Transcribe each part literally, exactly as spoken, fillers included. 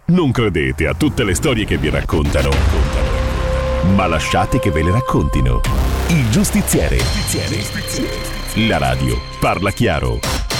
Non credete a tutte le storie che vi raccontano, ma lasciate che ve le raccontino. Il Giustiziere. La radio parla chiaro.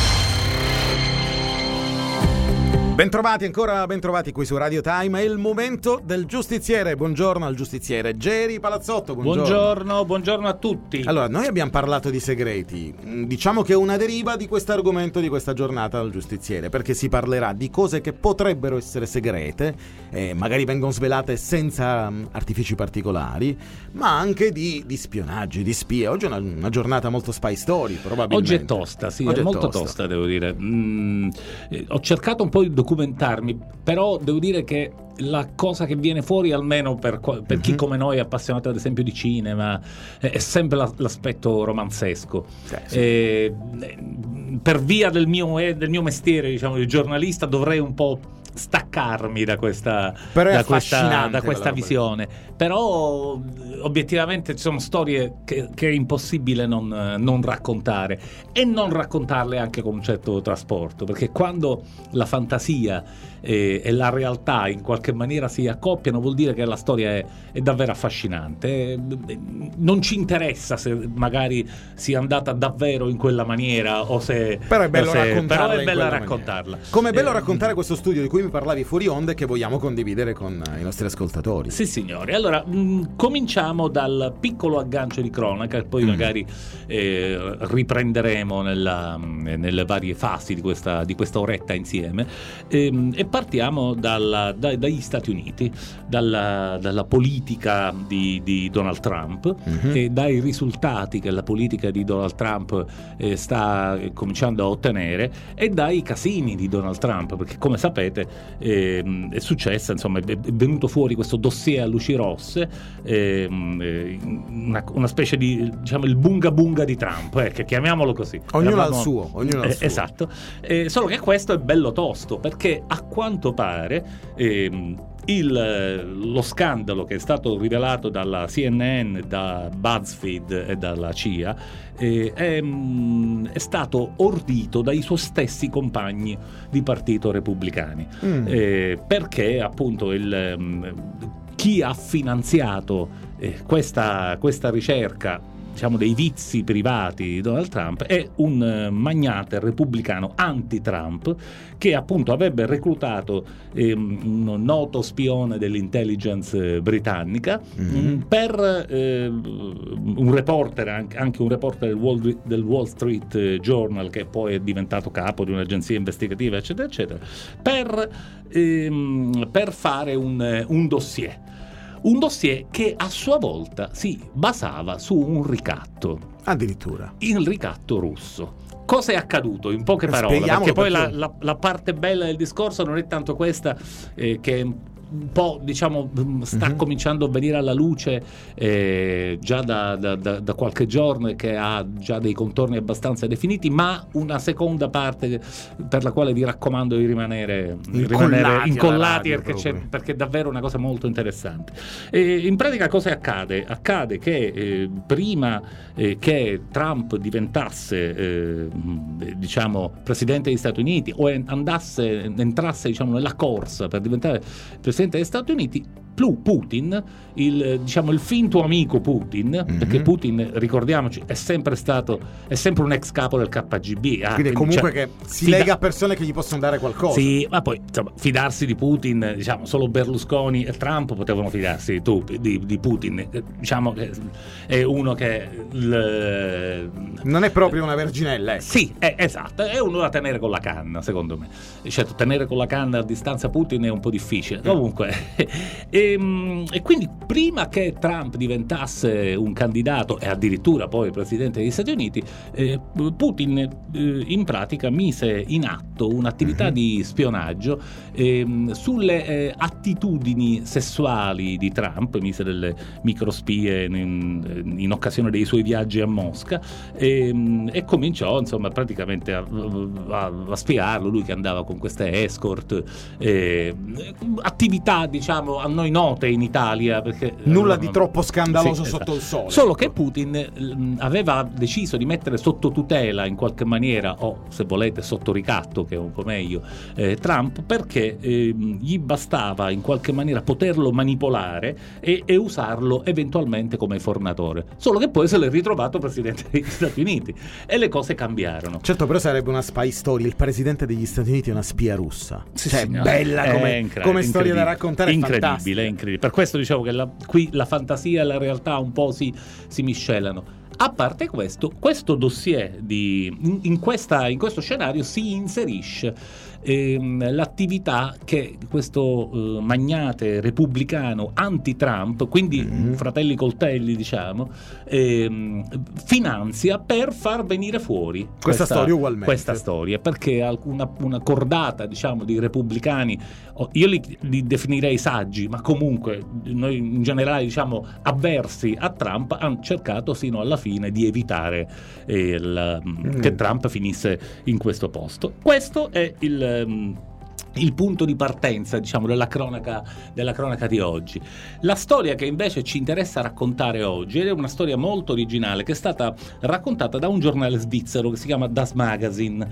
Bentrovati ancora, bentrovati qui su Radio Time. È il momento del Giustiziere. Buongiorno al Giustiziere Geri Palazzotto. Buongiorno. Buongiorno, buongiorno a tutti. Allora, noi abbiamo parlato di segreti. Diciamo che è una deriva di questo argomento di questa giornata del Giustiziere, perché si parlerà di cose che potrebbero essere segrete, eh, magari vengono svelate senza um, artifici particolari, ma anche di, di spionaggi, di spie. Oggi è una, una giornata molto spy story, probabilmente. Oggi è tosta, sì, Oggi è è molto tosta. tosta, devo dire. Mm, eh, ho cercato un po' di documentarmi, però devo dire che la cosa che viene fuori, almeno per, per mm-hmm. chi come noi è appassionato ad esempio di cinema, è, è sempre la, l'aspetto romanzesco. Sì, sì. Eh, per via del mio, eh, del mio mestiere, diciamo, di giornalista, dovrei un po' staccarmi da questa, da questa, da questa visione, però obiettivamente ci sono storie che, che è impossibile non, non raccontare, e non raccontarle anche con un certo trasporto, perché quando la fantasia e, e la realtà in qualche maniera si accoppiano, vuol dire che la storia è, è davvero affascinante. Non ci interessa se magari sia andata davvero in quella maniera o se però è bello se, raccontarla, però è bello maniera. raccontarla. Come è bello eh, raccontare questo studio di cui mi parlavi fuori onda e che vogliamo condividere con i nostri ascoltatori. Sì, signori. Allora, mh, cominciamo dal piccolo aggancio di cronaca, e poi mm. magari eh, riprenderemo nella, nelle varie fasi di questa, di questa oretta insieme. E, e partiamo dalla, da, dagli Stati Uniti, dalla, dalla politica di, di Donald Trump, mm-hmm. e dai risultati che la politica di Donald Trump eh, sta cominciando a ottenere, e dai casini di Donald Trump, perché come sapete eh, è successa, insomma, è venuto fuori questo dossier a luci rosse, eh, una, una specie di, diciamo, il bunga bunga di Trump, eh, che chiamiamolo così. Ognuno Eravamo, al suo, ognuno al eh, suo. Esatto. Eh, solo che questo è bello tosto, perché a quanto pare eh, Il, lo scandalo che è stato rivelato dalla C N N, da BuzzFeed e dalla C I A eh, è, è stato ordito dai suoi stessi compagni di partito repubblicani, mm. eh, perché appunto il, chi ha finanziato eh, questa, questa ricerca, diciamo, dei vizi privati di Donald Trump, è un magnate repubblicano anti-Trump che appunto avrebbe reclutato eh, un noto spione dell'intelligence britannica, mm-hmm. per eh, un reporter, anche, anche un reporter del Wall, del Wall Street Journal, che poi è diventato capo di un'agenzia investigativa, eccetera, eccetera, per, ehm, per fare un, un dossier. Un dossier che a sua volta si basava su un ricatto. Addirittura. Il ricatto russo. Cosa è accaduto? In poche parole, Spieghiamolo, perché poi perché... La, la, la parte bella del discorso non è tanto questa, eh, che un po', diciamo, sta mm-hmm. cominciando a venire alla luce eh, già da, da, da, da qualche giorno, e che ha già dei contorni abbastanza definiti, ma una seconda parte per la quale vi raccomando di rimanere incollati, rimanere incollati radio, perché, c'è, perché è davvero una cosa molto interessante. E in pratica cosa accade? Accade che eh, prima eh, che Trump diventasse eh, diciamo presidente degli Stati Uniti, o andasse entrasse diciamo nella corsa per diventare presidente degli Stati Uniti, Putin, il, diciamo il finto amico Putin, mm-hmm. perché Putin, ricordiamoci, è sempre stato è sempre un ex capo del K G B, ah, quindi comunque, cioè, che si fida- lega a persone che gli possono dare qualcosa. Sì, ma poi insomma, fidarsi di Putin, diciamo, solo Berlusconi e Trump potevano fidarsi di, di, di Putin, diciamo che è uno che il, non è proprio una verginella, ecco. Sì, è, esatto, è uno da tenere con la canna, secondo me. Certo, tenere con la canna a distanza Putin è un po' difficile, mm. comunque e, e quindi prima che Trump diventasse un candidato e addirittura poi presidente degli Stati Uniti, eh, Putin eh, in pratica mise in atto un'attività mm-hmm. di spionaggio eh, sulle eh, attitudini sessuali di Trump, mise delle microspie in, in occasione dei suoi viaggi a Mosca e, e cominciò insomma praticamente a, a, a spiegarlo, lui che andava con queste escort, eh, attività diciamo a noi note in Italia, perché nulla di troppo scandaloso sì, sotto esatto. il sole. Solo che Putin mh, aveva deciso di mettere sotto tutela in qualche maniera, o se volete sotto ricatto, che è un po' meglio, eh, Trump, perché eh, gli bastava in qualche maniera poterlo manipolare e, e usarlo eventualmente come fornatore. Solo che poi se l'è ritrovato presidente degli Stati Uniti e le cose cambiarono. Certo, però sarebbe una spy story. Il presidente degli Stati Uniti è una spia russa. Sì, cioè, signora. bella come, incre- come storia da raccontare. Incredibile, è incredibile. Per questo dicevo che la, qui la fantasia e la realtà un po' si, si miscelano. A parte questo, questo dossier di, in, in, questa, in questo scenario si inserisce ehm, l'attività che questo eh, magnate repubblicano anti-Trump, quindi mm-hmm. fratelli coltelli diciamo, ehm, finanzia per far venire fuori questa, questa storia ugualmente. Questa storia, perché una, una cordata diciamo di repubblicani, io li, li definirei saggi, ma comunque noi in generale diciamo avversi a Trump, hanno cercato sino alla fine di evitare eh, il, mm. che Trump finisse in questo posto. Questo è il, um, il punto di partenza, diciamo, della cronaca, della cronaca di oggi. La storia che invece ci interessa raccontare oggi è una storia molto originale che è stata raccontata da un giornale svizzero che si chiama Das Magazin.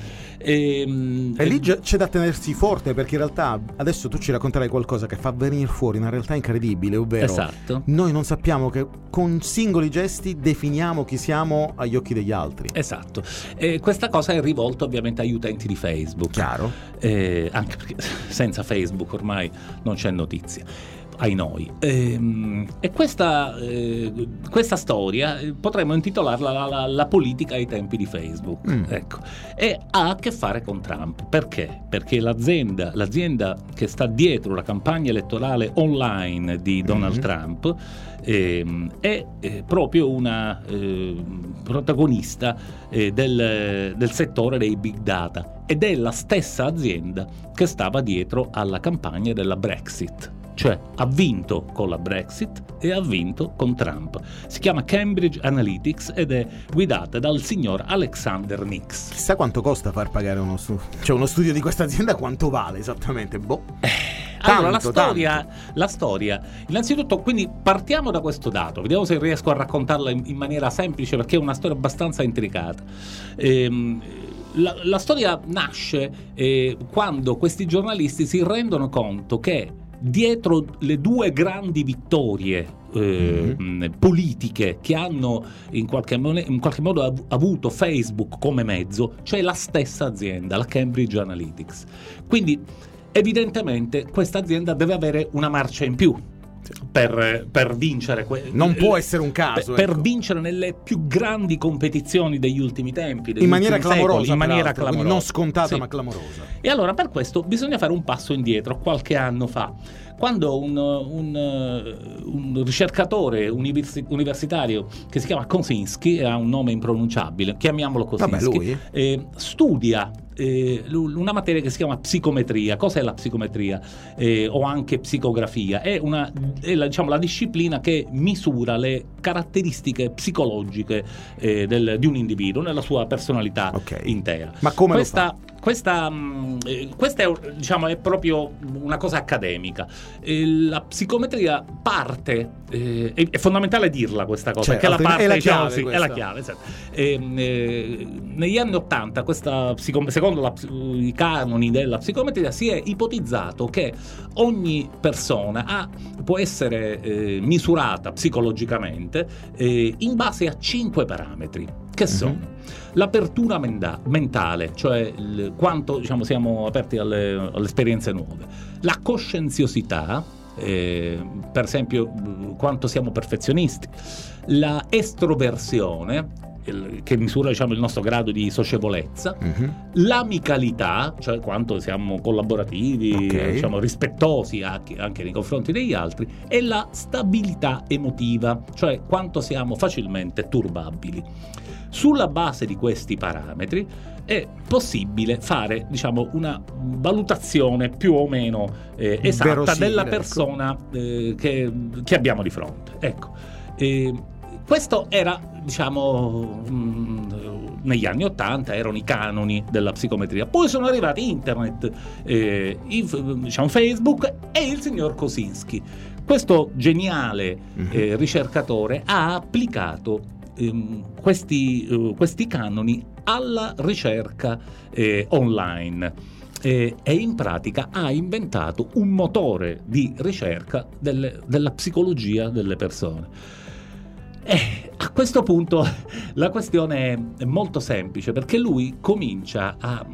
E, e lì c'è da tenersi forte, perché in realtà adesso tu ci racconterai qualcosa che fa venire fuori una realtà incredibile, ovvero esatto. noi non sappiamo che con singoli gesti definiamo chi siamo agli occhi degli altri. Esatto. E questa cosa è rivolta ovviamente agli utenti di Facebook. Chiaro. Eh, anche perché senza Facebook ormai non c'è notizia, ai noi. E, e questa, eh, questa storia potremmo intitolarla la, la, la politica ai tempi di Facebook. Mm. Ecco. E ha a che fare con Trump. Perché? Perché l'azienda, l'azienda che sta dietro la campagna elettorale online di Donald mm-hmm. Trump eh, è eh, proprio una eh, protagonista eh, del, del settore dei big data, ed è la stessa azienda che stava dietro alla campagna della Brexit. Cioè ha vinto con la Brexit e ha vinto con Trump. Si chiama Cambridge Analytics ed è guidata dal signor Alexander Nix. Chissà quanto costa far pagare uno studio. Cioè uno studio di questa azienda quanto vale esattamente? Boh. Eh, tanto, allora la storia, tanto. la storia, innanzitutto, quindi partiamo da questo dato, vediamo se riesco a raccontarla in, in maniera semplice, perché è una storia abbastanza intricata. Ehm, la, la storia nasce eh, quando questi giornalisti si rendono conto che dietro le due grandi vittorie eh, mm-hmm. politiche che hanno in qualche, mon- in qualche modo av- avuto Facebook come mezzo, c'è la stessa azienda, la Cambridge Analytics. Quindi evidentemente questa azienda deve avere una marcia in più per, per vincere que- non può essere un caso per, ecco. per vincere nelle più grandi competizioni degli ultimi tempi, degli in maniera ultimi clamorosa secoli, in maniera clamorosa, non scontata sì. ma clamorosa. E allora per questo bisogna fare un passo indietro. Qualche anno fa, quando un, un, un ricercatore universi- universitario che si chiama Kosinski, ha un nome impronunciabile, chiamiamolo Kosinski, Vabbè, lui. Eh, studia eh, una materia che si chiama psicometria. Cos'è la psicometria? Eh, o anche psicografia. È, una, è la, diciamo, la disciplina che misura le caratteristiche psicologiche eh, del, di un individuo nella sua personalità okay. intera. Ma come questa, lo fa? Questa, mh, questa è, diciamo, è proprio una cosa accademica. Eh, la psicometria parte, eh, è, è fondamentale dirla questa cosa, cioè, perché la parte è la diciamo, chiave, sì, è la chiave esatto. eh, eh, negli anni ottanta questa psico, secondo la, i canoni della psicometria si è ipotizzato che ogni persona ha, può essere eh, misurata psicologicamente eh, in base a cinque parametri, che sono mm-hmm. l'apertura menda- mentale, cioè il, quanto diciamo siamo aperti alle, alle esperienze nuove, la coscienziosità, eh, per esempio quanto siamo perfezionisti, la estroversione, il, che misura diciamo il nostro grado di socievolezza, mm-hmm. l'amicalità, cioè quanto siamo collaborativi, okay. diciamo rispettosi anche, anche nei confronti degli altri, e la stabilità emotiva, cioè quanto siamo facilmente turbabili. Sulla base di questi parametri è possibile fare, diciamo, una valutazione più o meno eh, esatta Verosimile, della persona eh, che, che abbiamo di fronte. Ecco, eh, questo era, diciamo, mh, negli anni ottanta erano i canoni della psicometria. Poi sono arrivati internet, eh, in, diciamo Facebook e il signor Kosinski. Questo geniale eh, ricercatore ha applicato ehm, questi, uh, questi canoni alla ricerca eh, online eh, e in pratica ha inventato un motore di ricerca delle, della psicologia delle persone. Eh, a questo punto la questione è molto semplice, perché lui comincia a,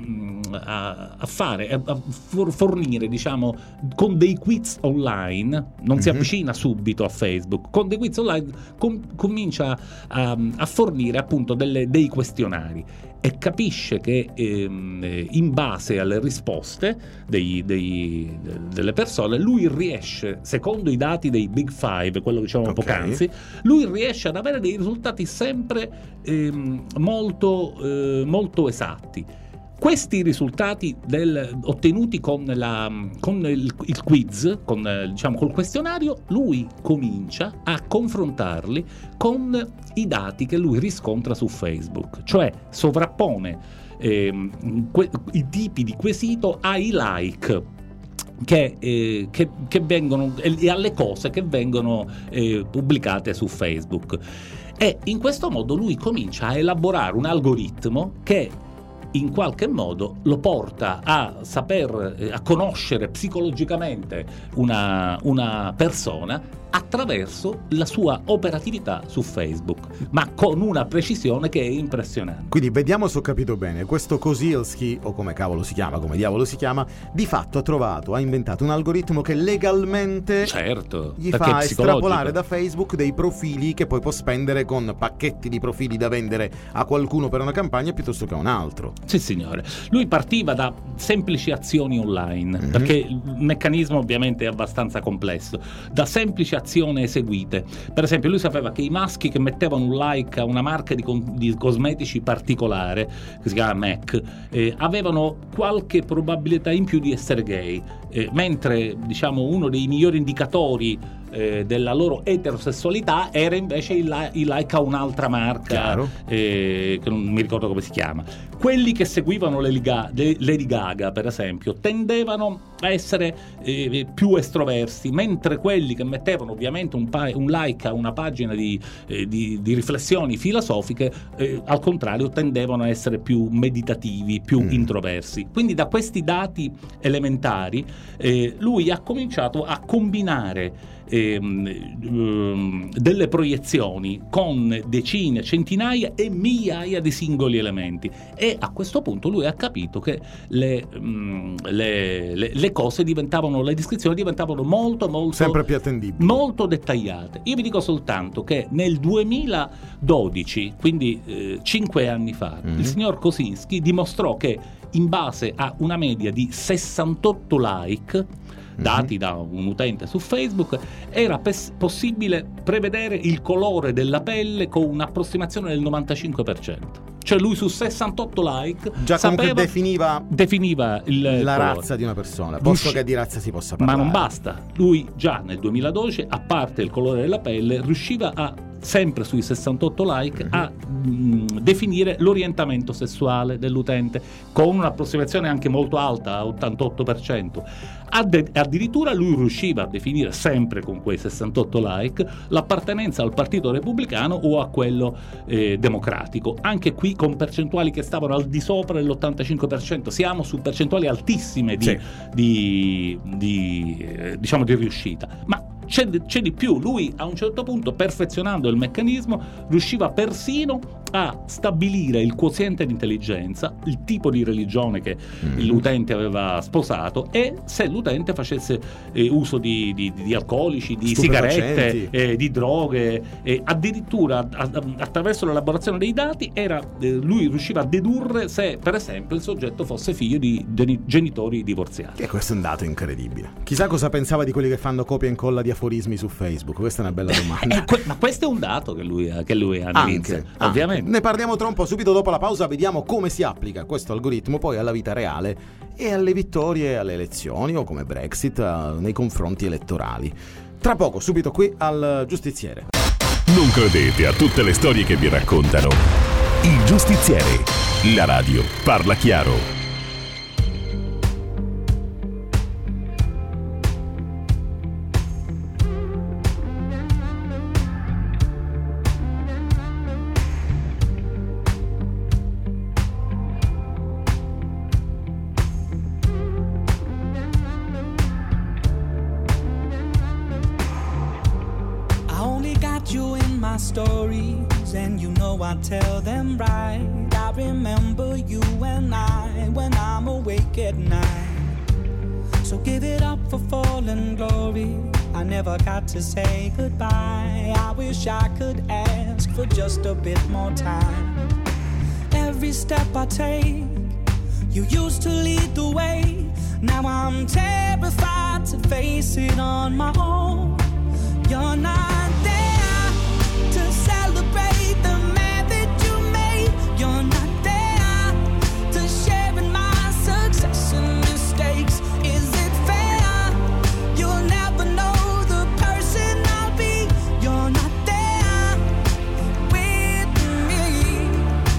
a, a fare, a fornire, diciamo, con dei quiz online, non si avvicina subito a Facebook, con dei quiz online com- comincia a, a fornire appunto delle, dei questionari, e capisce che ehm, in base alle risposte dei, dei, delle persone lui riesce, secondo i dati dei Big Five, quello che dicevamo okay. poc'anzi, lui riesce ad avere dei risultati sempre ehm, molto, eh, molto esatti. Questi risultati del, ottenuti con, la, con il, il quiz, con, diciamo, col questionario, lui comincia a confrontarli con i dati che lui riscontra su Facebook, cioè sovrappone eh, que, i tipi di quesito ai like che, eh, che, che vengono e alle cose che vengono eh, pubblicate su Facebook, e in questo modo lui comincia a elaborare un algoritmo che in qualche modo lo porta a saper, a conoscere psicologicamente una, una persona attraverso la sua operatività su Facebook, ma con una precisione che è impressionante. Quindi vediamo se ho capito bene, questo Kosinski, o come cavolo si chiama, come diavolo si chiama, di fatto ha trovato, ha inventato un algoritmo che legalmente certo, gli fa estrapolare da Facebook dei profili che poi può spendere con pacchetti di profili da vendere a qualcuno per una campagna piuttosto che a un altro. Sì signore, lui partiva da semplici azioni online, mm-hmm. perché il meccanismo ovviamente è abbastanza complesso, da semplici azioni eseguite. Per esempio lui sapeva che i maschi che mettevano un like a una marca di, con- di cosmetici particolare, che si chiama M A C, eh, avevano qualche probabilità in più di essere gay, eh, mentre diciamo uno dei migliori indicatori eh, della loro eterosessualità era invece il, la- il like a un'altra marca, eh, che non mi ricordo come si chiama. Quelli che seguivano Lady Gaga, Lady Gaga per esempio, tendevano a essere eh, più estroversi, mentre quelli che mettevano ovviamente un, pa- un like a una pagina di, eh, di, di riflessioni filosofiche, eh, al contrario tendevano a essere più meditativi, più mm. introversi. Quindi da questi dati elementari eh, lui ha cominciato a combinare Ehm, delle proiezioni con decine, centinaia e migliaia di singoli elementi, e a questo punto lui ha capito che le, mh, le, le, le cose diventavano, le descrizioni diventavano molto molto sempre più attendibili, molto dettagliate. Io vi dico soltanto che nel duemiladodici, quindi eh, cinque anni fa, mm-hmm. il signor Kosinski dimostrò che in base a una media di sessantotto like dati da un utente su Facebook era pes- possibile prevedere il colore della pelle con un'approssimazione del novantacinque per cento. Cioè lui su sessantotto like già sapeva, comunque definiva, definiva il la colore. razza di una persona, posto Riusci- che di razza si possa parlare. Ma non basta, lui già nel duemiladodici, a parte il colore della pelle, riusciva a, sempre sui sessantotto like, uh-huh. a mh, definire l'orientamento sessuale dell'utente con un'approssimazione anche molto alta, ottantotto per cento. Ad- addirittura lui riusciva a definire, sempre con quei sessantotto like, l'appartenenza al partito repubblicano o a quello eh, democratico, anche qui con percentuali che stavano al di sopra dell'ottantacinque per cento. Siamo su percentuali altissime di, sì. di, di eh, diciamo di riuscita. Ma C'è, c'è di più, lui a un certo punto, perfezionando il meccanismo, riusciva persino a stabilire il quoziente di intelligenza, il tipo di religione che mm. l'utente aveva sposato, e se l'utente facesse eh, uso di, di, di alcolici, di sigarette, eh, di droghe, eh, addirittura a, a, attraverso l'elaborazione dei dati era, eh, lui riusciva a dedurre se per esempio il soggetto fosse figlio di genitori divorziati. E questo è un dato incredibile. Chissà cosa pensava di quelli che fanno copia e incolla di aforismi su Facebook. Questa è una bella domanda. eh, ma questo è un dato che lui, che lui analizza, anche, ovviamente. Anche. Ne parliamo tra un po', subito dopo la pausa vediamo come si applica questo algoritmo poi alla vita reale e alle vittorie alle elezioni, o come Brexit, uh, nei confronti elettorali. Tra poco, subito qui al Giustiziere. Non credete a tutte le storie che vi raccontano. Il Giustiziere. La radio parla chiaro. Stories, and you know I tell them right. I remember you and I when I'm awake at night. So give it up for fallen glory. I never got to say goodbye. I wish I could ask for just a bit more time. Every step I take, you used to lead the way. Now I'm terrified to face it on my own. You're not there to celebrate the man that you made. You're not there to share in my success and mistakes. Is it fair? You'll never know the person I'll be. You're not there with me.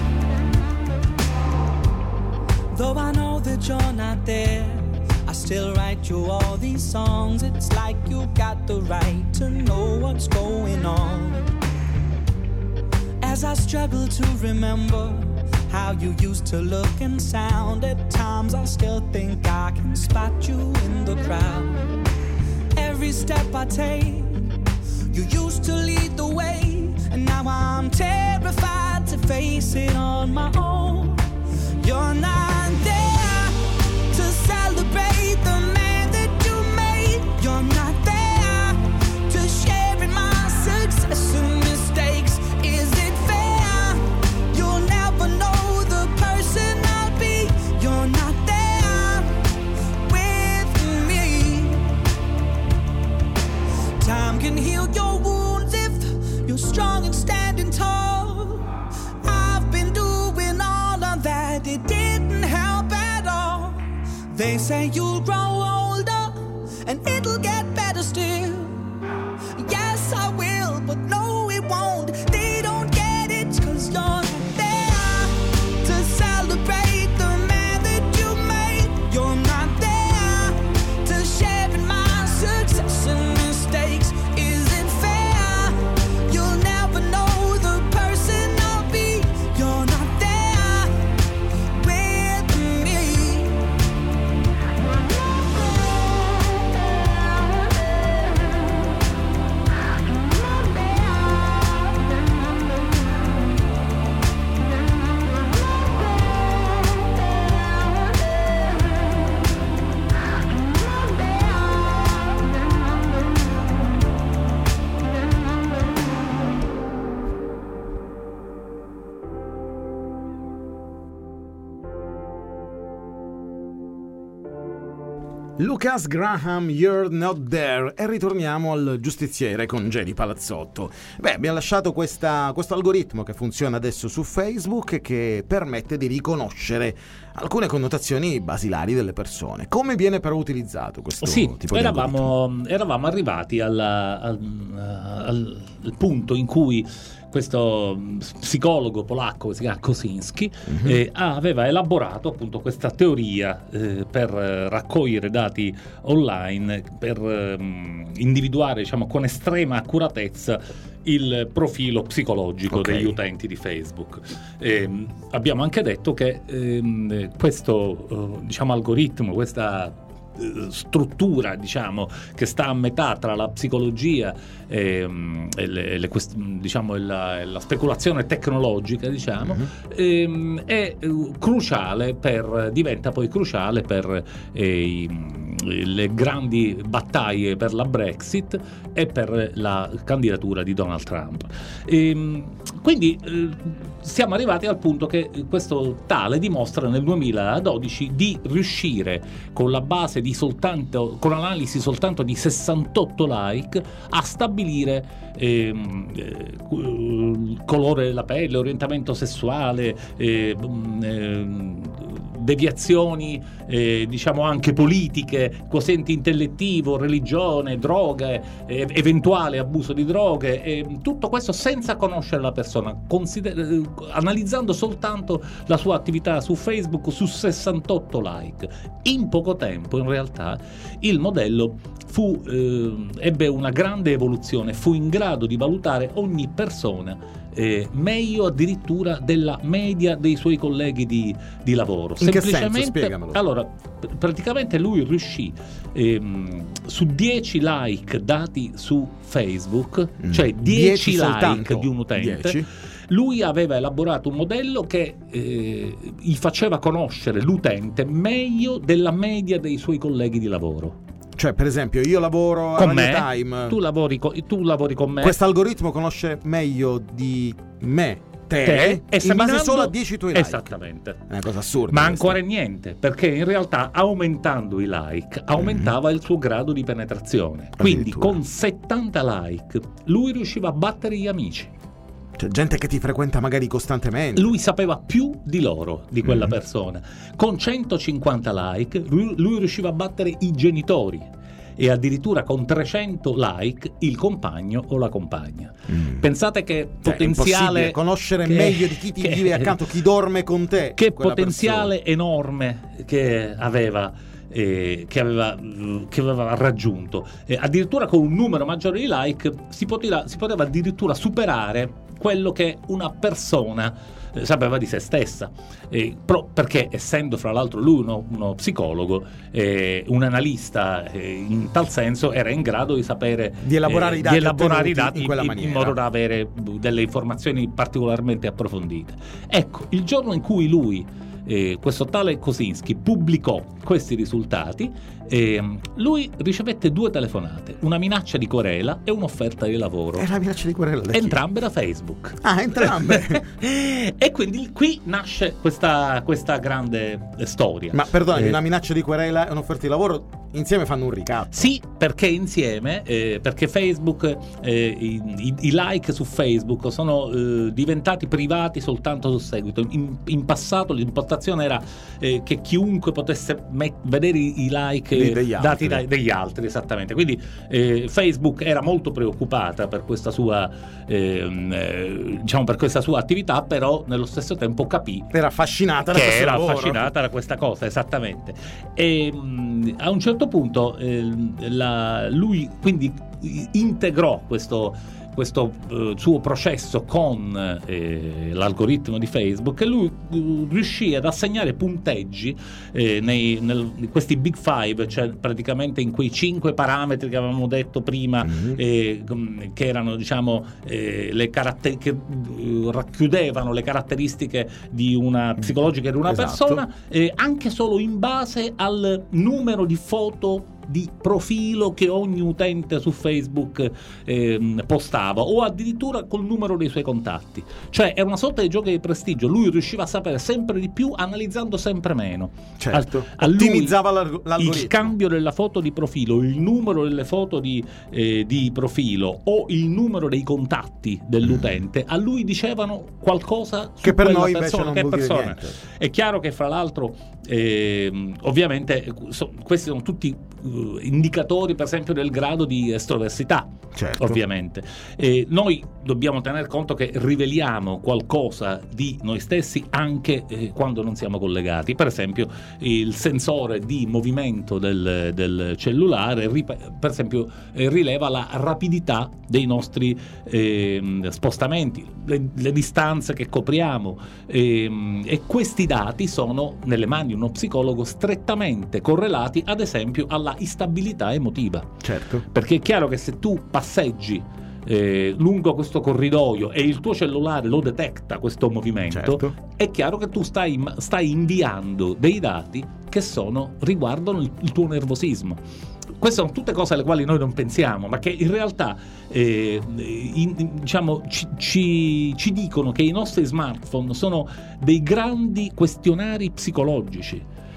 Though I know that you're not there, I still write you all these songs. It's like you got the right to know what's going on. As I struggle to remember how you used to look and sound, at times I still think I can spot you in the crowd. Every step I take, you used to lead the way, and now I'm terrified to face it on my own. You're not there to celebrate the man that you made. You're not there to share in my success and mistakes. Is it fair? You'll never know the person I'll be. You're not there with me. Time can heal your wounds if you're strong and standing tall. I've been doing all of that, it didn't help at all. They say you'll grow older and it'll get better still. Yes, I will, but no, it won't. They don't get it, cause you're not there to celebrate the man that you made. You're not there to share in my success and mistakes. Is it fair? You'll never know the person I'll be. You're not there with me. Lucas Graham, You're Not There, e ritorniamo al Giustiziere con Gedi Palazzotto. Beh, abbiamo lasciato questa, questo algoritmo che funziona adesso su Facebook e che permette di riconoscere alcune connotazioni basilari delle persone. Come viene però utilizzato questo sì, tipo di eravamo, algoritmo? eravamo arrivati alla, al, al, al punto in cui questo psicologo polacco che si chiama Kosinski mm-hmm. eh, aveva elaborato appunto questa teoria eh, per raccogliere dati online, per eh, individuare, diciamo, con estrema accuratezza il profilo psicologico okay. degli utenti di Facebook. Eh, abbiamo anche detto che eh, questo eh, diciamo algoritmo, questa struttura, diciamo, che sta a metà tra la psicologia e, e, le, le quest- diciamo la, la speculazione tecnologica, diciamo, mm-hmm. e, è cruciale per diventa poi cruciale per eh, i, le grandi battaglie per la Brexit e per la candidatura di Donald Trump. E, quindi eh, siamo arrivati al punto che questo tale dimostra nel duemiladodici di riuscire con la base di soltanto con analisi soltanto di sessantotto like a stabilire ehm, eh, colore della pelle, orientamento sessuale, eh, eh, deviazioni eh, diciamo anche politiche, quoziente intellettivo, religione, droghe, eh, eventuale abuso di droghe, eh, tutto questo senza conoscere la persona, consider- eh, analizzando soltanto la sua attività su Facebook su sessantotto like. In poco tempo in realtà il modello fu, eh, ebbe una grande evoluzione, fu in grado di valutare ogni persona Eh, meglio addirittura della media dei suoi colleghi di, di lavoro. In che Semplicemente, senso? Spiegamelo. Allora, pr- praticamente lui riuscì ehm, su dieci like dati su Facebook, Mm. cioè dieci dieci like soltanto? di un utente, dieci? lui aveva elaborato un modello che eh, gli faceva conoscere l'utente meglio della media dei suoi colleghi di lavoro. Cioè, per esempio, io lavoro a Con Radio me, Time. tu lavori, co- tu lavori con me. Questo algoritmo conosce meglio di me, te, te, in esaminando- base solo a dieci tuoi like. Esattamente. È una cosa assurda. Ma questa. ancora niente, perché in realtà aumentando i like aumentava il suo grado di penetrazione. Quindi Addirittura. con settanta like lui riusciva a battere gli amici. C'è gente che ti frequenta magari costantemente. Lui sapeva più di loro, di quella Mhm. persona. Con centocinquanta like lui, lui riusciva a battere i genitori e addirittura con trecento like il compagno o la compagna. Mm. Pensate che Cioè, è impossibile potenziale conoscere che- meglio di chi ti che- vive accanto, chi dorme con te. che quella potenziale enorme che aveva eh, che aveva mm, che aveva raggiunto. Eh, addirittura con un numero maggiore di like si poteva, si poteva addirittura superare quello che una persona eh, sapeva di se stessa, eh, pro- perché essendo fra l'altro lui uno, uno psicologo, eh, un analista, eh, in tal senso era in grado di sapere Di elaborare eh, i dati di elaborare i ottenuti dati in quella in, maniera. in modo da avere delle informazioni particolarmente approfondite. Ecco, il giorno in cui lui eh, questo tale Kosinski pubblicò questi risultati, eh, lui ricevette due telefonate, una minaccia di querela e un'offerta di lavoro, È la minaccia di querela. da chi? entrambe da Facebook. Ah, entrambe. E quindi qui nasce questa, questa grande storia. Ma perdonami, Eh, una minaccia di querela e un'offerta di lavoro insieme fanno un ricatto. Sì, perché insieme, eh, perché Facebook, eh, i, i- i like su Facebook sono eh, diventati privati soltanto sul seguito. In, in passato l'impostazione era eh, che chiunque potesse met- vedere i, i like Di- eh, degli dati altri. dai- degli altri, esattamente. Quindi eh, Facebook era molto preoccupata per questa sua, ehm, eh, diciamo, per questa sua attività, però nello stesso tempo capì Era affascinata da che questo era lavoro. affascinata da questa cosa, esattamente. E mh, a un certo punto eh, la- lui quindi integrò questo, questo eh, suo processo con eh, l'algoritmo di Facebook, e lui eh, riuscì ad assegnare punteggi eh, nei, nel, in questi big five, cioè praticamente in quei cinque parametri che avevamo detto prima, Mhm. eh, com- che erano, diciamo, eh, le caratter- che eh, racchiudevano le caratteristiche di una psicologica di una Esatto. persona, eh, anche solo in base al numero di foto di profilo che ogni utente su Facebook ehm, postava, o addirittura col numero dei suoi contatti. Cioè era una sorta di gioco di prestigio. Lui riusciva a sapere sempre di più analizzando sempre meno. Certo. A- a lui Ottimizzava l'alg- l'algoritmo. il cambio della foto di profilo, il numero delle foto di, eh, di profilo o il numero dei contatti dell'utente, a lui dicevano qualcosa su Che per quella noi invece persona, non che vuol dire persona. niente. È chiaro che fra l'altro ehm, ovviamente so- questi sono tutti eh, indicatori, per esempio, del grado di estroversità. Certo. Ovviamente e noi dobbiamo tener conto che riveliamo qualcosa di noi stessi anche eh, quando non siamo collegati. Per esempio il sensore di movimento del, del cellulare rip- per esempio eh, rileva la rapidità dei nostri ehm, spostamenti, le, le distanze che copriamo, ehm, e questi dati sono nelle mani di uno psicologo strettamente correlati, ad esempio, alla instabilità emotiva. Certo. Perché è chiaro che se tu passeggi eh, lungo questo corridoio e il tuo cellulare lo detecta questo movimento, Certo. è chiaro che tu stai, stai inviando dei dati che sono riguardano il, il tuo nervosismo. Queste sono tutte cose alle quali noi non pensiamo, ma che in realtà eh, in- in- diciamo, ci, ci, ci dicono che i nostri smartphone sono dei grandi questionari psicologici.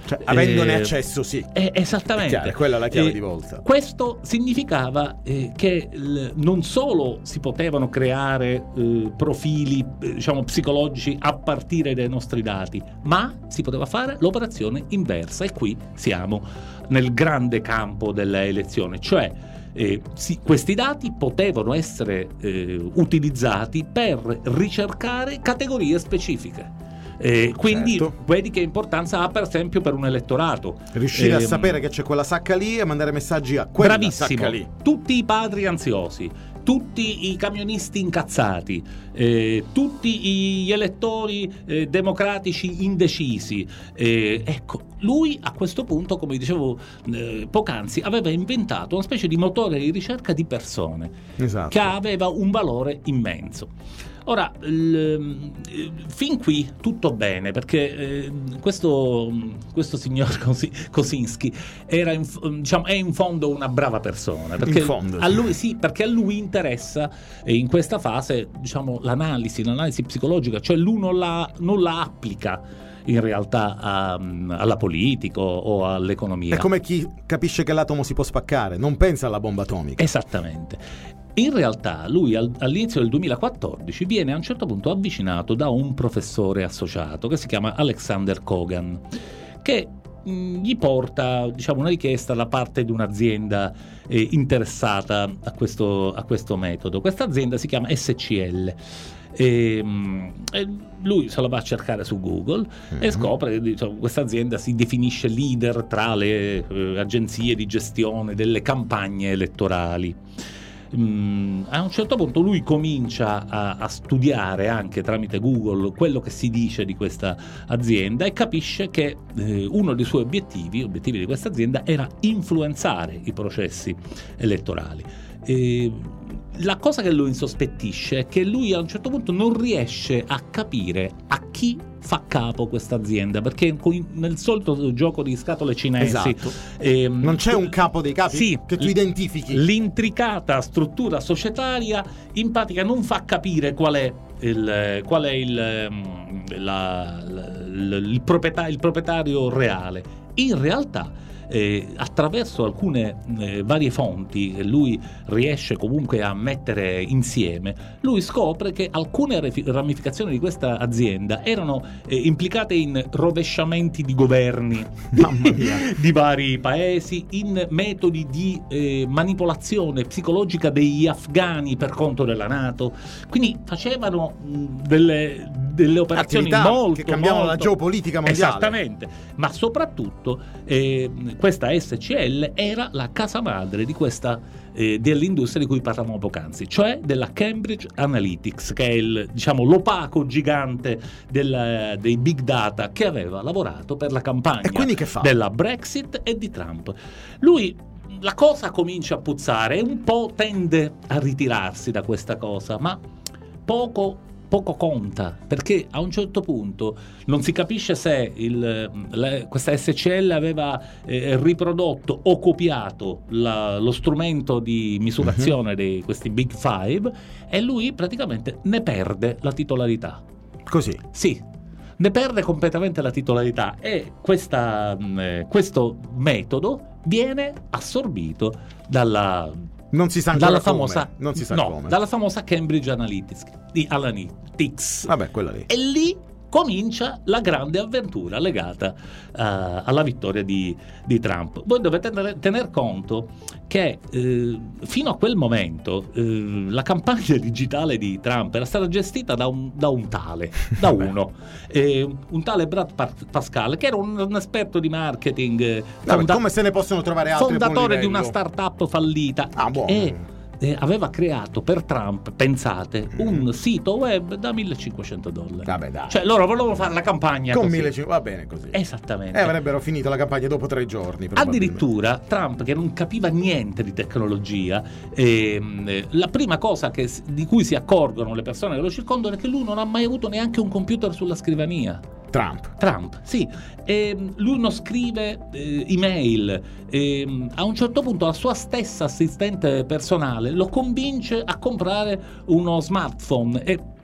Cioè, avendone eh, accesso, sì. Eh, esattamente. È chiaro, quella è la chiave eh, di volta. Questo significava eh, che l- non solo si potevano creare eh, profili eh, diciamo psicologici a partire dai nostri dati, ma si poteva fare l'operazione inversa, e qui siamo nel grande campo dell'elezione, cioè eh, sì, questi dati potevano essere eh, utilizzati per ricercare categorie specifiche. Eh, quindi certo. vedi che importanza ha per esempio per un elettorato riuscire eh, a sapere che c'è quella sacca lì e mandare messaggi a quella bravissimo, sacca lì. tutti i padri ansiosi, tutti i camionisti incazzati, eh, tutti gli elettori eh, democratici indecisi, eh, ecco, lui a questo punto, come dicevo eh, poc'anzi, aveva inventato una specie di motore di ricerca di persone, esatto, che aveva un valore immenso. Ora, l, fin qui tutto bene, perché eh, questo, questo signor Kosinski era in, diciamo, è in fondo una brava persona, perché in fondo, a lui, sì, perché a lui interessa eh, in questa fase, diciamo, l'analisi, l'analisi psicologica, cioè lui non la, non la applica in realtà a, alla politica o all'economia. È come chi capisce che l'atomo si può spaccare, non pensa alla bomba atomica. Esattamente. In realtà lui al, all'inizio del duemilaquattordici viene a un certo punto avvicinato da un professore associato che si chiama Alexander Kogan, che mh, gli porta, diciamo, una richiesta da parte di un'azienda eh, interessata a questo, a questo metodo. Questa azienda si chiama S C L. E, e lui se la va a cercare su Google mm-hmm. e scopre che diciamo, questa azienda si definisce leader tra le eh, agenzie di gestione delle campagne elettorali. Mm, a un certo punto lui comincia a, a studiare anche tramite Google quello che si dice di questa azienda e capisce che eh, uno dei suoi obiettivi, obiettivi di questa azienda, era influenzare i processi elettorali. E la cosa che lo insospettisce è che lui a un certo punto non riesce a capire a chi fa capo questa azienda, perché nel solito gioco di scatole cinesi, esatto. ehm, non c'è un capo dei capi sì, che tu identifichi. L'intricata struttura societaria in pratica non fa capire qual è il, qual è il, la, la, il, proprietario, il proprietario reale. In realtà Eh, attraverso alcune eh, varie fonti che lui riesce comunque a mettere insieme, lui scopre che alcune ramificazioni di questa azienda erano eh, implicate in rovesciamenti di governi Mamma mia. di vari paesi, in metodi di eh, manipolazione psicologica degli afghani per conto della NATO, quindi facevano mh, delle, delle operazioni attività molto che cambiavano molto, la geopolitica mondiale. esattamente, ma soprattutto eh, questa S C L era la casa madre di questa eh, dell'industria di cui parlavamo poc'anzi, cioè della Cambridge Analytics, che è il, diciamo, l'opaco gigante del, dei big data, che aveva lavorato per la campagna e quindi che fa? della Brexit e di Trump. Lui la cosa comincia a puzzare e un po' tende a ritirarsi da questa cosa, ma poco poco conta, perché a un certo punto non si capisce se il, la, questa S C L aveva eh, riprodotto o copiato la, lo strumento di misurazione uh-huh. di questi Big Five, e lui praticamente ne perde la titolarità. Così? Sì, ne perde completamente la titolarità, e questa, eh, questo metodo viene assorbito dalla non si sa ancora dalla come. famosa non si sa no, come. dalla famosa Cambridge Analytics di Analytics. Vabbè, quella lì. E lì comincia la grande avventura legata uh, alla vittoria di, di Trump. Voi dovete tener, tener conto che eh, fino a quel momento eh, la campagna digitale di Trump era stata gestita da un, da un tale, da uno, eh, un tale Brad Pascal, che era un, un esperto di marketing, eh, Vabbè, fonda- come se ne possono trovare altri fondatore a di buon una livello. startup fallita. Ah, buono. E eh, aveva creato per Trump, pensate, un sito web da millecinquecento dollari. Vabbè, dai. Cioè loro volevano fare la campagna con così. millecinquecento, va bene così. Esattamente. E avrebbero finito la campagna dopo tre giorni. Addirittura Trump, che non capiva niente di tecnologia, ehm, eh, la prima cosa che, di cui si accorgono le persone che lo circondano è che lui non ha mai avuto neanche un computer sulla scrivania. Trump. Trump, sì. E lui non scrive eh, email. E, a un certo punto la sua stessa assistente personale lo convince a comprare uno smartphone. E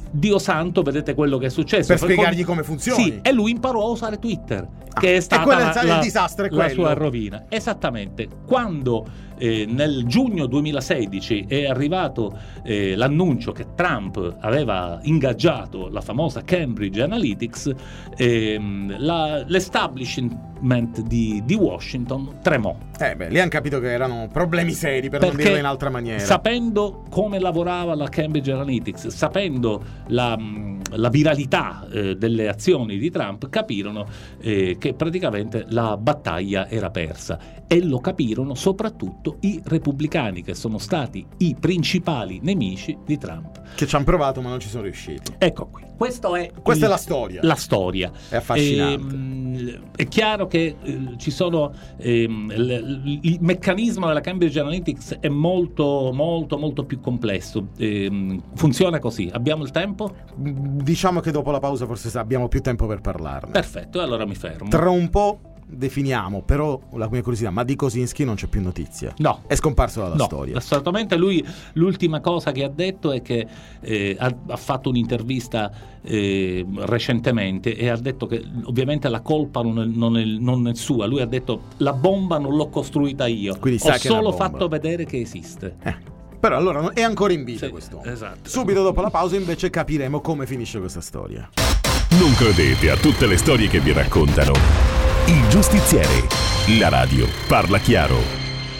Dio santo, vedete quello che è successo. Per spiegargli come funziona. Sì, e lui imparò a usare Twitter, ah, che è stata quello la, è il la, disastro, è la quello. sua rovina. Esattamente. Quando eh, nel giugno duemilasedici è arrivato eh, l'annuncio che Trump aveva ingaggiato la famosa Cambridge Analytics, ehm, la, l'establishment di, di Washington tremò. Eh beh, lì hanno capito che erano problemi seri, per Perché non dirlo in altra maniera. Sapendo come lavorava la Cambridge Analytics, sapendo la, la viralità eh, delle azioni di Trump, capirono eh, che praticamente la battaglia era persa, e lo capirono soprattutto i repubblicani, che sono stati i principali nemici di Trump. Che ci hanno provato ma non ci sono riusciti. Ecco qui. Questo è Questa il, è la storia. La storia. È affascinante. E, è chiaro che eh, ci sono ehm, l, il meccanismo della Cambridge Analytics è molto molto molto più complesso. Ehm, funziona così. Abbiamo il tempo? Diciamo che dopo la pausa forse abbiamo più tempo per parlarne. Perfetto, allora mi fermo. Tra un po' definiamo, però la mia curiosità, ma di Kosinski non c'è più notizia? No. È scomparso dalla no, storia? Assolutamente. Lui, l'ultima cosa che ha detto è che eh, ha, ha fatto un'intervista eh, recentemente e ha detto che ovviamente la colpa non è, non, è, non è sua. Lui ha detto: la bomba non l'ho costruita io, quindi ho sa che è una solo bomba. fatto vedere che esiste. Eh. Però allora è ancora in vita, sì, questo. Esatto. Subito dopo la pausa invece capiremo come finisce questa storia. Non credete a tutte le storie che vi raccontano. Il Giustiziere. La radio parla chiaro.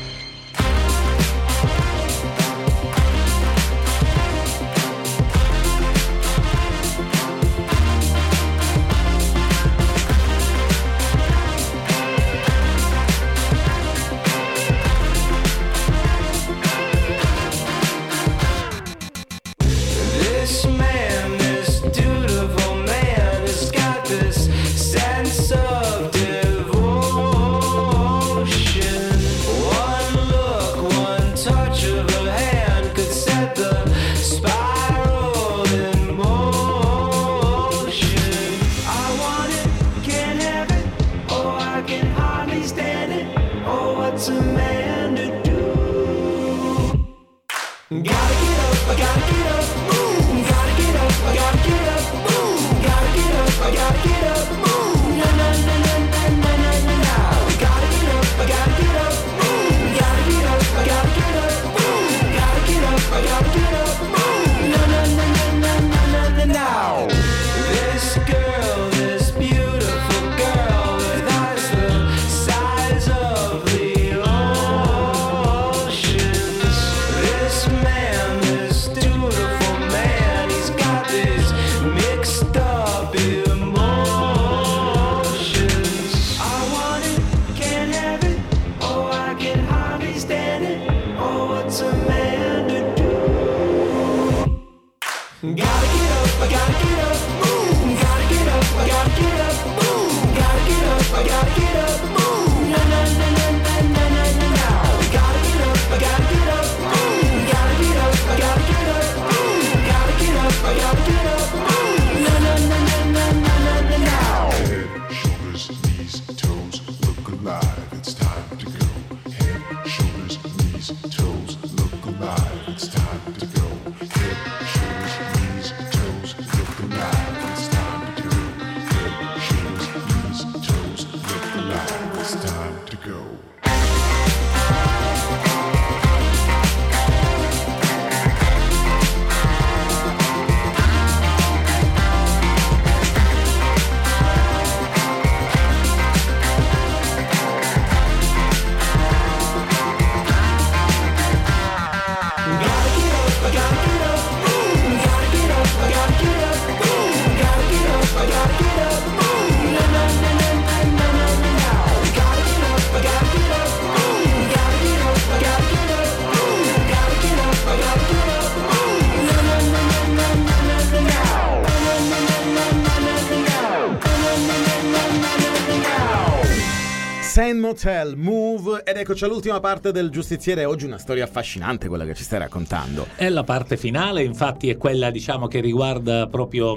Sand Motel, Move, ed eccoci all'ultima parte del Giustiziere. Oggi una storia affascinante quella che ci stai raccontando. È la parte finale, infatti è quella, diciamo, che riguarda proprio mh,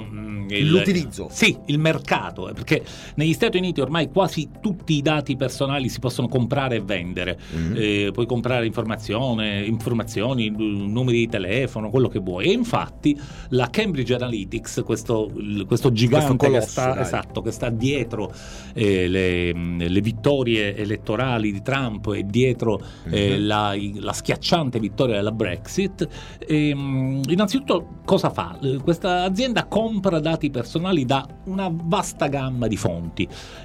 il, l'utilizzo. Sì, il mercato, perché negli Stati Uniti ormai quasi tutti i dati personali si possono comprare e vendere. Mm-hmm. Eh, puoi comprare informazione, informazioni, numeri di telefono, quello che vuoi. E infatti la Cambridge Analytics, questo, questo gigante questo colosso, che sta, esatto, che sta dietro eh, le, le vittorie elettorali di Trump e dietro mm-hmm. eh, la, la schiacciante vittoria della Brexit, eh, innanzitutto cosa fa? Questa azienda compra dati personali da una vasta gamma di fonti,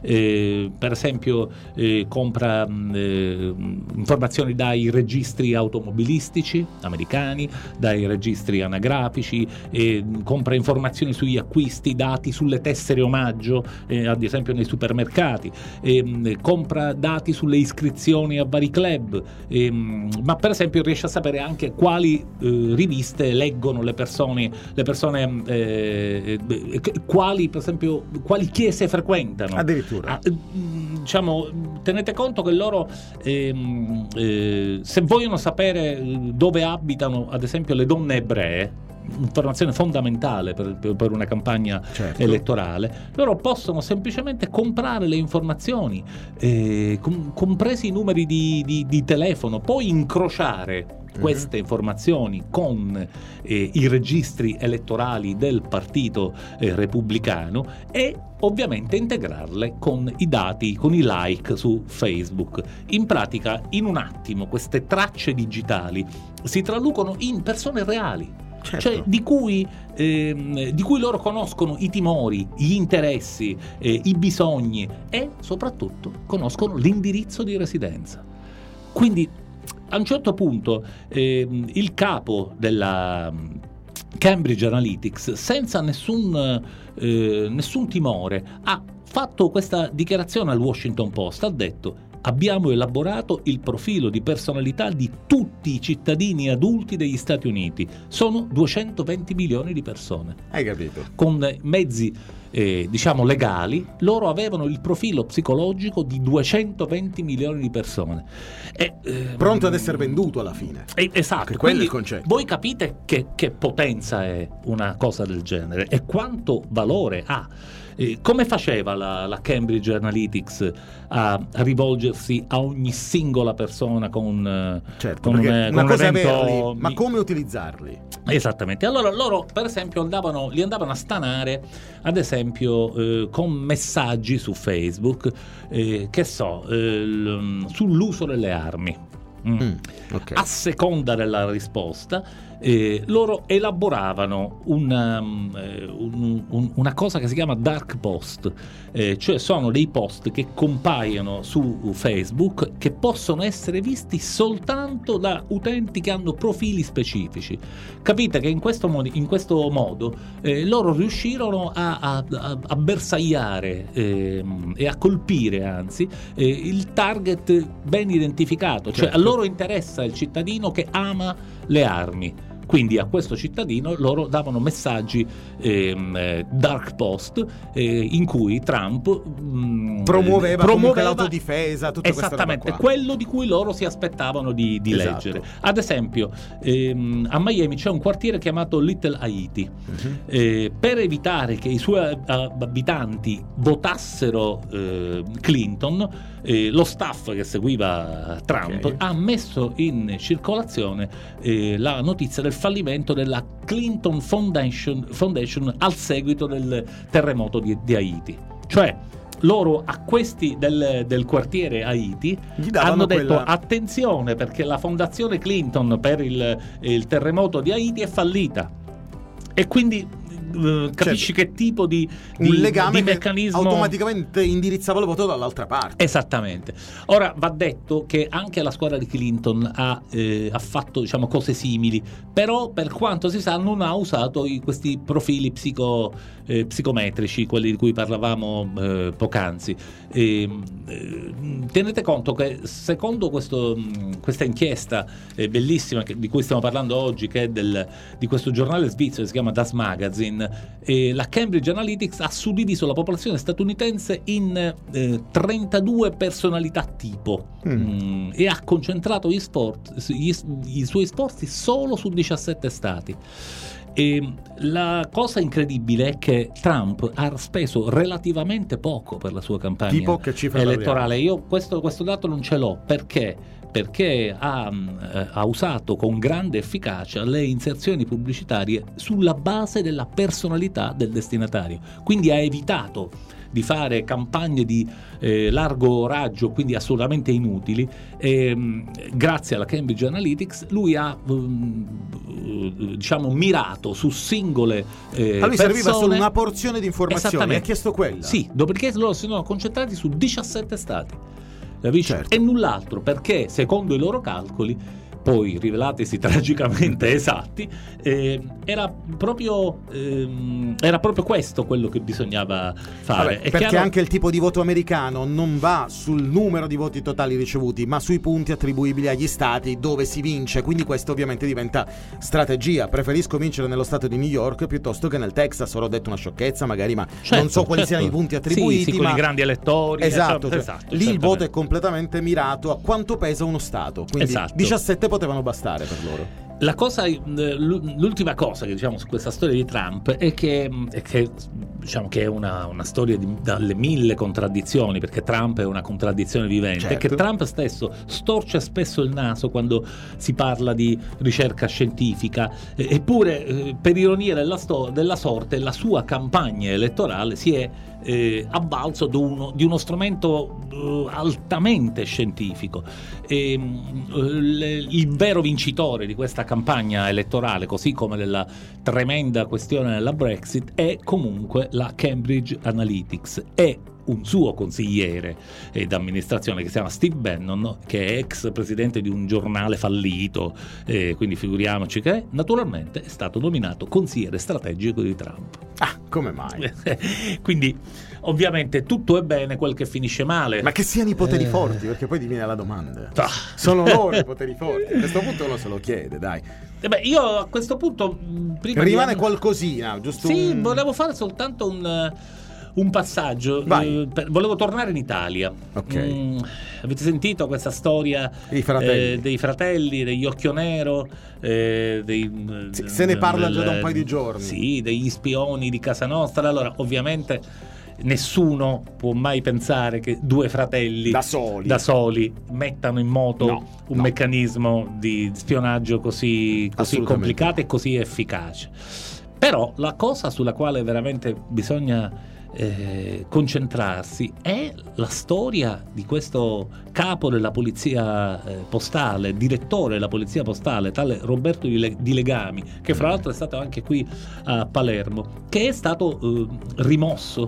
eh, per esempio eh, compra eh, informazioni dai registri automobilistici americani, dai registri anagrafici, eh, compra informazioni sugli acquisti, dati sulle tessere omaggio, eh, ad esempio nei supermercati, eh, compra dati sulle iscrizioni a vari club, eh, ma per esempio riesce a sapere anche quali eh, riviste leggono le persone, le persone eh, eh, quali per esempio quali chiese frequentano. Addirittura. Ah, diciamo, tenete conto che loro ehm, eh, se vogliono sapere dove abitano ad esempio le donne ebree, informazione fondamentale per, per una campagna certo. elettorale, loro possono semplicemente comprare le informazioni, eh, com- compresi i numeri di, di, di telefono, poi incrociare queste informazioni con eh, i registri elettorali del partito eh, repubblicano e ovviamente integrarle con i dati, con i like su Facebook. In pratica, in un attimo, queste tracce digitali si traducono in persone reali. Certo. Cioè di cui, eh, di cui loro conoscono i timori, gli interessi, eh, i bisogni e soprattutto conoscono l'indirizzo di residenza. Quindi a un certo punto eh, il capo della Cambridge Analytics, senza nessun, eh, nessun timore, ha fatto questa dichiarazione al Washington Post, ha detto: abbiamo elaborato il profilo di personalità di tutti i cittadini adulti degli Stati Uniti. Sono duecentoventi milioni di persone. Hai capito? Con mezzi, eh, diciamo, legali, loro avevano il profilo psicologico di duecentoventi milioni di persone. E, eh, pronto ad essere venduto alla fine. Eh, esatto. Che quello è il concetto. Voi capite che, che potenza è una cosa del genere e quanto valore ha. Eh, come faceva la, la Cambridge Analytics a, a rivolgersi a ogni singola persona con, certo, con, un, una con un cosa evento... averli, ma come utilizzarli? Esattamente. Allora loro per esempio andavano, li andavano a stanare ad esempio eh, con messaggi su Facebook, eh, che so, eh, l, sull'uso delle armi. Mm. Mm, okay. A seconda della risposta eh, loro elaboravano una, un, un, una cosa che si chiama dark post, eh, cioè sono dei post che compaiono su Facebook che possono essere visti soltanto da utenti che hanno profili specifici. Capite che in questo modo, in questo modo eh, loro riuscirono a, a, a bersagliare eh, e a colpire anzi eh, il target ben identificato, cioè certo. A loro interessa il cittadino che ama le armi. Quindi a questo cittadino loro davano messaggi ehm, dark post eh, in cui Trump mh, promuoveva, promuoveva l'autodifesa, tutta esattamente questa roba qua. Quello di cui loro si aspettavano di, di esatto. leggere. Ad esempio ehm, a Miami c'è un quartiere chiamato Little Haiti. Uh-huh. eh, per evitare che i suoi abitanti votassero eh, Clinton, eh, lo staff che seguiva Trump okay. ha messo in circolazione eh, la notizia del fallimento della Clinton Foundation, Foundation al seguito del terremoto di, di Haiti. Cioè loro a questi del, del quartiere Haiti hanno detto quella... attenzione perché la fondazione Clinton per il, il terremoto di Haiti è fallita e quindi Uh, capisci certo. Che tipo di, di, un legame di meccanismo che automaticamente indirizzava il voto dall'altra parte. Esattamente. Ora va detto che anche la squadra di Clinton ha, eh, ha fatto diciamo cose simili, però per quanto si sa non ha usato i, questi profili psico, eh, psicometrici, quelli di cui parlavamo eh, poc'anzi. E, eh, tenete conto che secondo questo, questa inchiesta eh, bellissima che, di cui stiamo parlando oggi, che è del, di questo giornale svizzero che si chiama Das Magazine, e la Cambridge Analytics ha suddiviso la popolazione statunitense in eh, trentadue personalità tipo mm. Mm, e ha concentrato gli sport, gli, i suoi sforzi solo su diciassette stati. E la cosa incredibile è che Trump ha speso relativamente poco per la sua campagna tipo che cifra elettorale. Io questo, questo dato non ce l'ho, perché perché ha, eh, ha usato con grande efficacia le inserzioni pubblicitarie sulla base della personalità del destinatario, quindi ha evitato di fare campagne di eh, largo raggio, quindi assolutamente inutili. E, grazie alla Cambridge Analytics lui ha um, diciamo mirato su singole eh, a lui persone. Serviva solo una porzione di informazioni, ha chiesto quella. Sì, dopodiché loro si sono concentrati su diciassette stati, capisci? Certo. E null'altro, perché secondo i loro calcoli, poi rivelatisi tragicamente esatti, eh, era proprio ehm, era proprio questo quello che bisognava fare. Vabbè, È perché chiaro... anche il tipo di voto americano non va sul numero di voti totali ricevuti, ma sui punti attribuibili agli stati dove si vince, quindi questo ovviamente diventa strategia. Preferisco vincere nello stato di New York piuttosto che nel Texas. Ora ho detto una sciocchezza magari, ma certo, non so quali certo. siano i punti attribuiti. Sì, sì, con ma... i grandi elettori. Esatto, cioè, esatto lì il voto è completamente mirato a quanto pesa uno stato, quindi esatto. diciassette potevano bastare per loro. La cosa, l'ultima cosa che diciamo su questa storia di Trump è che, è che diciamo che è una, una storia di, dalle mille contraddizioni, perché Trump è una contraddizione vivente, certo. è che Trump stesso storce spesso il naso quando si parla di ricerca scientifica, eppure per ironia della, sto, della sorte la sua campagna elettorale si è eh, avvalso di uno, di uno strumento eh, altamente scientifico. E, le, il vero vincitore di questa campagna elettorale, così come della tremenda questione della Brexit, è comunque la Cambridge Analytics e un suo consigliere eh, d'amministrazione che si chiama Steve Bannon, che è ex presidente di un giornale fallito, eh, quindi figuriamoci che naturalmente è stato nominato consigliere strategico di Trump. Ah, come mai? Quindi ovviamente tutto è bene quel che finisce male. Ma che siano i poteri eh... forti, perché poi diviene la domanda. Ah. Sono loro i poteri forti. A questo punto uno se lo chiede, dai. Eh beh, io a questo punto prima rimane di... qualcosina, giusto? Sì, un... volevo fare soltanto un un passaggio. Eh, per, volevo tornare in Italia. Ok. Mm, avete sentito questa storia dei fratelli, eh, dei fratelli degli Occhio Nero? Eh, dei, sì, se ne parla del, già da un paio di giorni. Sì, degli spioni di Casa Nostra. Allora, ovviamente nessuno può mai pensare che due fratelli da soli, da soli mettano in moto no, un no. meccanismo di spionaggio così, così complicato e così efficace. Però la cosa sulla quale veramente bisogna Eh, concentrarsi è la storia di questo capo della polizia eh, postale, direttore della polizia postale, tale Roberto Di Legami, che fra l'altro è stato anche qui a Palermo, che è stato eh, rimosso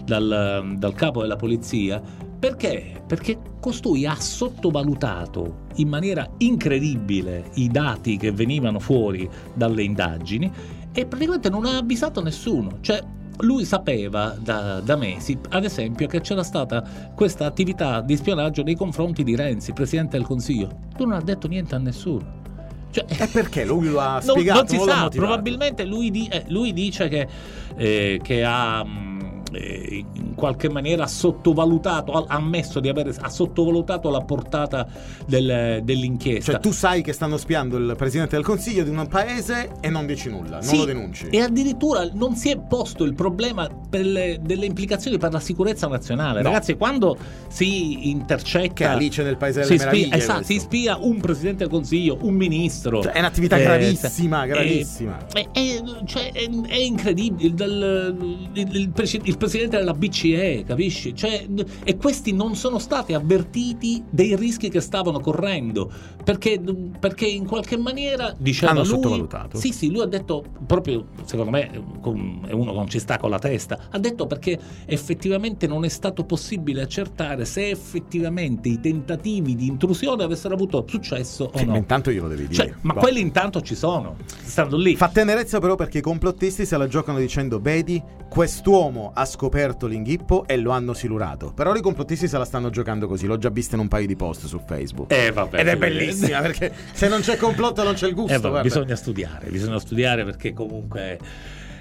dal, dal capo della polizia. Perché? Perché costui ha sottovalutato in maniera incredibile i dati che venivano fuori dalle indagini e praticamente non ha avvisato nessuno. Cioè, lui sapeva da, da mesi, ad esempio, che c'era stata questa attività di spionaggio nei confronti di Renzi, presidente del Consiglio. Tu non ha detto niente a nessuno. Cioè, e perché lui lo ha non, spiegato? Non si non sa, probabilmente lui, di, eh, lui dice che, eh, che ha mh, eh, in qualche maniera sottovalutato, ha ammesso di avere ha sottovalutato la portata del, dell'inchiesta. Cioè tu sai che stanno spiando il presidente del Consiglio di un paese e non dici nulla, non sì, lo denunci. E addirittura non si è posto il problema per le, delle implicazioni per la sicurezza nazionale. No. Ragazzi, quando si intercetta, che Alice nel Paese delle si spia, Meraviglie, esatto, si spia un presidente del Consiglio, un ministro. Cioè, è un'attività eh, gravissima, gravissima. È, è, cioè, è, è incredibile. Il, il, il, il presidente della B C E, capisci? Cioè, e questi non sono stati avvertiti dei rischi che stavano correndo, perché, perché in qualche maniera diceva hanno lui, sottovalutato. Sì, sì, lui ha detto proprio, secondo me, è uno che non ci sta con la testa. Ha detto perché effettivamente non è stato possibile accertare se effettivamente i tentativi di intrusione avessero avuto successo o sì, no. Ma intanto glielo devi dire. Cioè, ma Boh. quelli intanto ci sono, stanno lì. Fa tenerezza però perché i complottisti se la giocano dicendo: vedi, quest'uomo ha scoperto l'inghippo e lo hanno silurato. Però i complottisti se la stanno giocando così. L'ho già vista in un paio di post su Facebook. Eh, vabbè, Ed è sì, bellissima perché se non c'è complotto non c'è il gusto. Eh, vabbè, guarda. bisogna studiare, bisogna studiare perché comunque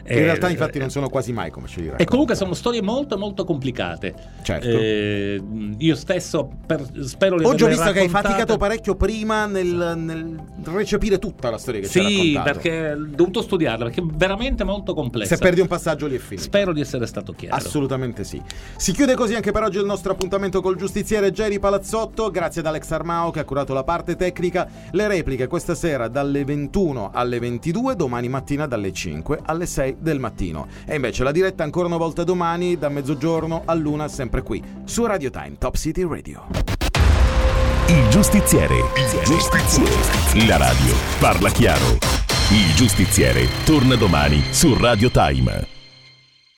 In eh, realtà infatti non sono quasi mai come ce li racconta. E comunque sono storie molto molto complicate. Certo. Eh, io stesso per, spero di Oggi ho averle visto che hai raccontate. faticato parecchio prima nel, nel recepire tutta la storia che ci hai Sì, raccontato. perché ho dovuto studiarla, perché è veramente molto complessa. Se perdi un passaggio lì è finito. Spero di essere stato chiaro. Assolutamente sì. Si chiude così anche per oggi il nostro appuntamento col giustiziere Geri Palazzotto. Grazie ad Alex Armao che ha curato la parte tecnica. Le repliche questa sera dalle ventuno alle ventidue, domani mattina dalle cinque alle sei del mattino. E invece la diretta ancora una volta domani da mezzogiorno all'una, sempre qui su Radio Time Top City Radio. Il giustiziere. Il giustiziere. La radio parla chiaro. Il giustiziere torna domani su Radio Time.